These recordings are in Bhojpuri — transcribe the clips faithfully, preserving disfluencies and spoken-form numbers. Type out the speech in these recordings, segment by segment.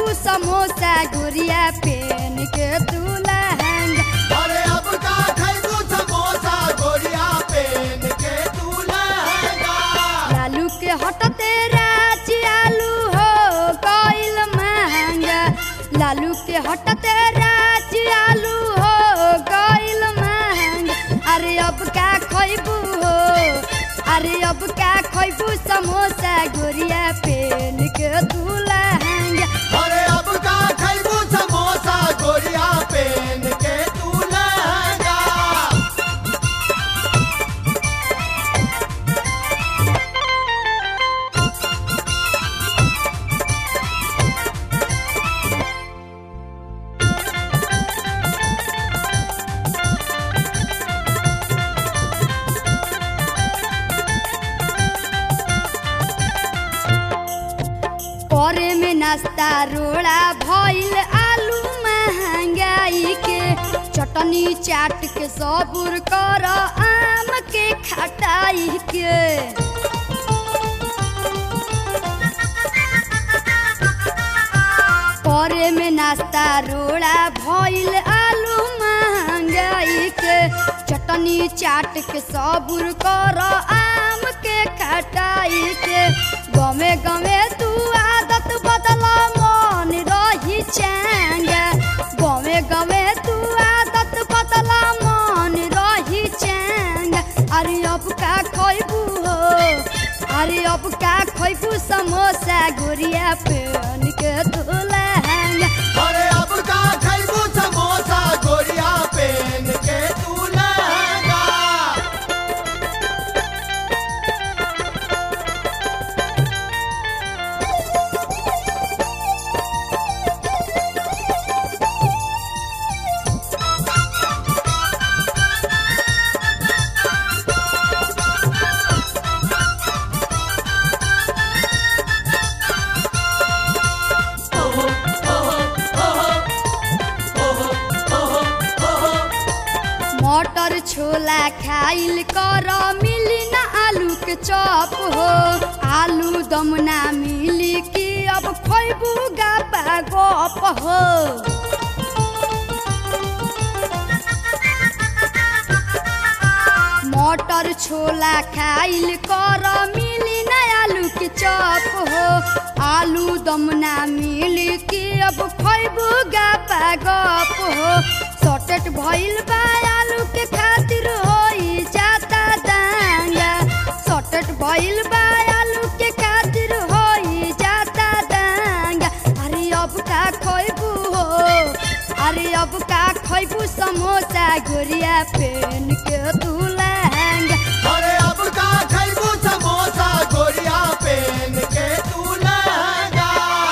खैबू समोसा गोरिया पेन के तू लहंगा। अरे अब का खैबू समोसा गोरिया पेन के तू लहंगा। लालू के हटते राची आलू हो गइल महंगा। लालू के हटते राची आलू हो गइल महंगा। अरे अब का खैबू हो, अरे अब का खैबू समोसा गोरिया पेन के तू लहंगा। अरे अब का खैबू समोसा गोरिया पेन के तू लहंगा। करे में नाश्ता रोड़ा भइल आलू महंगाई के। चटनी चाट के सबूर कर आम के खटाई के। करे में नाश्ता रोड़ा भइल आलू महंगाई के। चटनी चाट के सबूर कर आम के खटाई के। गमे गमे तू आदत बदला मन रही चैंगा। गमे गमे तू आदत बदला मन रही चैंगा। अरे अब का खैबू हो, अरे अब का खैबू समोसा गोरिया पेन के तू लहंगा। अरे अब का खैबू समोसा गोरिया पेन के तू लहंगा। मटर छोला खाइल कर मिली ना आलू के चॉप हो। आलू दम ना मिली कि अब खैबू गापा गप हो। मटर छोला खाइल कर मिली ना आलू के चॉप हो। आलू दम ना मिली कि अब खैबू गापा गप हो। सॉर्टेट भइल बा आलू के खातिर होई जाता दांगा। सॉर्टेट भइल बा आलू के खातिर होई जाता दांगा। अरे अब का खैबू हो, अरे अब का खैबू समोसा गोरिया पेन के तू लहंगा। अरे अब का खैबू समोसा गोरिया पेन के तू लहंगा।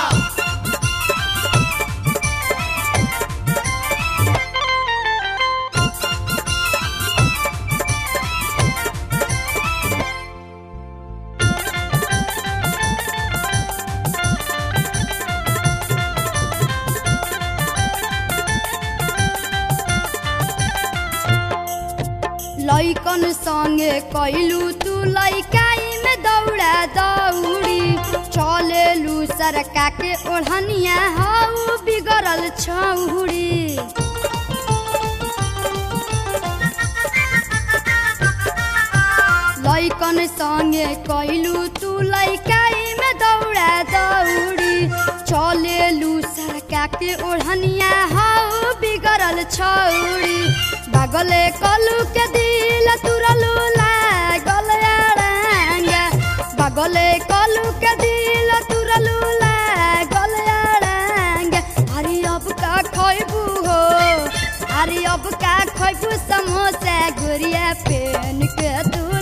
लइकन संगे कैलू तू लइकाई में दौड़ा दौड़ी। चलेलू सरका के ओढ़निया हऊ बिगड़ल छौड़ी। लइकन संगे कैलू तू लइकाई में दौड़ा दौड़ी। चलेलू सरका के ओढ़निया हऊ बिगड़ल छौड़ी। बगले कलू के दिल तुरलू लागल अड़ांगा। बगले कलू के दिल तुरलू लागल अड़ांगा। अरे अब का खैबू हो, अरे अब का खैबू समोसा गोरिया पेन के तू